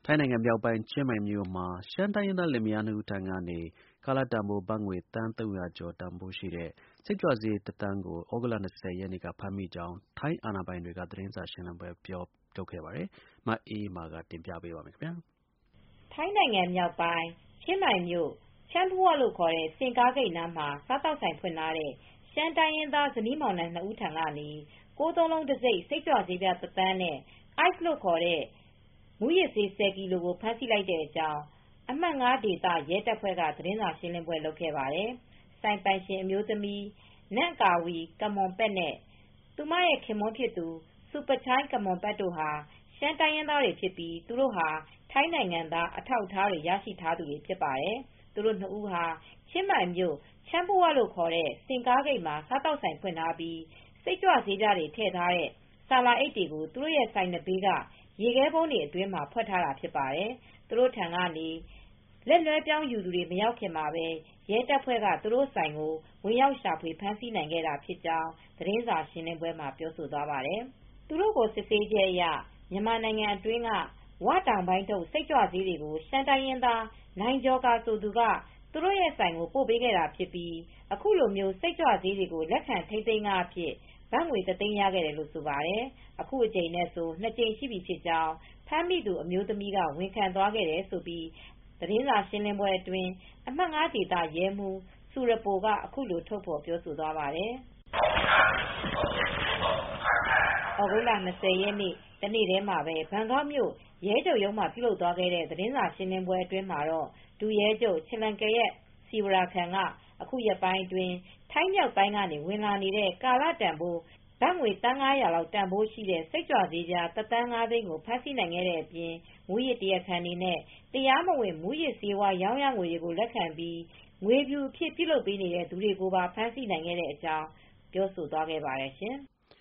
ထိုင်းနိုင်ငံမြောက်ပိုင်း ချင်းမိုင်မြို့မှာ ရှမ်းတိုင်းရင်းသားလင်မယားနှစ်ဦးထံကနေ ကာလတန်ဖိုး ဘတ်ငွေ သန်း ၃၀၀ ကျော်တန်ဖိုးရှိတဲ့ စိတ်ကြွဆေး ၁ သန်းကို သြဂုတ်လ ၂၀ ရက်နေ့က ဖမ်းမိကြောင်း ထိုင်းအာဏာပိုင်တွေက သတင်းစာရှင်းလင်းပွဲလုပ်ခဲ့ပါတယ်။ မအေးအေးမာက တင်ပြပေးပါမယ်။ ထိုင်းနိုင်ငံမြောက်ပိုင်း ချင်းမိုင်မြို့ ချန်းဖူးဝါလို့ခေါ်တဲ့ ဆင်ကားဂိတ်နားမှာ စားသောက်ဆိုင်ဖွင့်ထားတဲ့ ရှမ်းတိုင်းရင်းသား ဇနီးမောင်နှံ နှစ်ဦးထံကနေ ၉၉၉ တံဆိပ် စိတ်ကြွဆေး ၁ သန်းနဲ့ Ice လို့ခေါ်တဲ့ မူးယစ်ဆေး ၁၀ ကီလိုကို ဖမ်းဆီးလိုက်တဲ့အကြောင်း အမှတ် ၅ ဒေသ ရဲတပ်ဖွဲ့က သတင်းစာရှင်းလင်းပွဲ လုပ်ခဲ့ပါတယ်။ ဆိုင်ပိုင်ရှင်အမျိုးသမီး နန့်ကာဝီ ကမ်မွန်ပက်နဲ့ သူမရဲ့ ခင်ပွန်းဖြစ်သူ စူပချိုင်း ကမ်မွန်ပက်တို့ဟာ ရှမ်းတိုင်းရင်းသားတွေဖြစ်ပြီး သူတို့ဟာ ထိုင်းနိုင်ငံသား အထောက်အထားတွေ ရရှိထားသူတွေ ဖြစ်ပါတယ်။ သူတို့နှစ်ဦးဟာ ချင်းမိုင်မြို့ ချန်းဖူးဝလို့ခေါ်တဲ့ ဆင်ကားဂိတ်မှာ စားသောက်ဆိုင်ဖွင့်ထားပြီး စိတ်ကြွဆေးပြားတွေ ထည့်ထားတဲ့ ဆာလာအိတ်တွေကို သူတို့ဆိုင်နံဘေးက ရေခဲပုံးတွေအတွင်းမှာ ဖွက်ထားတာဖြစ်ပါတယ်။ သူတို့ထံကနေ လက်လွဲပြောင်းယူသူတွေ မရောက်ခင်မှာပဲ ရဲတပ်ဖွဲ့က သူတို့ဆိုင်ကို ဝင်ရောက်ရှာဖွေ ဖမ်းဆီးနိုင်ခဲ့တာဖြစ်ကြောင်း သတင်းစာရှင်းလင်းပွဲမှာ ပြောဆိုသွားပါတယ်။ သူတို့ကို စစ်ဆေးချက်အရ မြန်မာနိုင်ငံအတွင်းက "ဝ" တောင်ပိုင်းထုတ် စိတ်ကြွဆေးတွေကို ရှမ်းတိုင်းရင်းသား နိုင်ဂျော်ကာ ဆိုသူက သူတို့ဆိုင်ကို ပို့ပေးခဲ့တာဖြစ်ပြီး အခုလို စိတ်ကြွဆေးတွေကို လက်ခံထိန်းသိမ်းခအဖြစ် ဘတ်ငွေ ၁ သိန်းရခဲ့တယ်လို့ ဆိုပါတယ်။ အခုအကြိမ်နဲ့ဆို ၂ ကြိမ်ရှိပြီဖြစ်ကြောင်း ဖမ်းမိသူ အမျိုးသမီးက ဝန်ခံသွားခဲ့တယ်လို့ သတင်းစာရှင်းလင်းပွဲအတွင်း အမှတ် ၅ ဒေသ ရဲမှူး ဆူရပို က အခုလို ထုတ်ဖော်ပြောဆိုသွားပါတယ်။ သြဂုတ်လ ၂၀ ရက်နေ့ တနေ့တည်းမှာပဲ ဘန်ကောက်မြို့ ရဲချုပ်ရုံးမှာ ပြုလုပ်သွားတဲ့ သတင်းစာရှင်းလင်းပွဲအတွင်းမှာတော့ ဒုရဲချုပ် ချလန်ကရက် စီဝရာခန် က အခုရက်ပိုင်းအတွင်း ထိုင်းမြောက်ပိုင်းကနေ ဝင်လာနေတဲ့ ကာလတန်ဖိုး ဘတ်ငွေ သန်း ၅၀၀ လောက်တန်ဖိုးရှိတဲ့ စိတ်ကြွဆေးပြား ၁ သန်း ၅ သိန်းကို ဖမ်းဆီးနိုင်ခဲ့တဲ့အပြင် မူးယစ်တရားခံတွေနဲ့ တရားမဝင် မူးယစ်ဆေးဝါး ရောင်းရငွေတွေကို လက်ခံပြီး ငွေဖြူအဖြစ် ပြုလုပ်ပေးနေတဲ့သူတွေကိုပါ ဖမ်းဆီးနိုင်ခဲ့တဲ့အကြောင်း ပြောဆိုသွားခဲ့ပါတယ်ရှင်။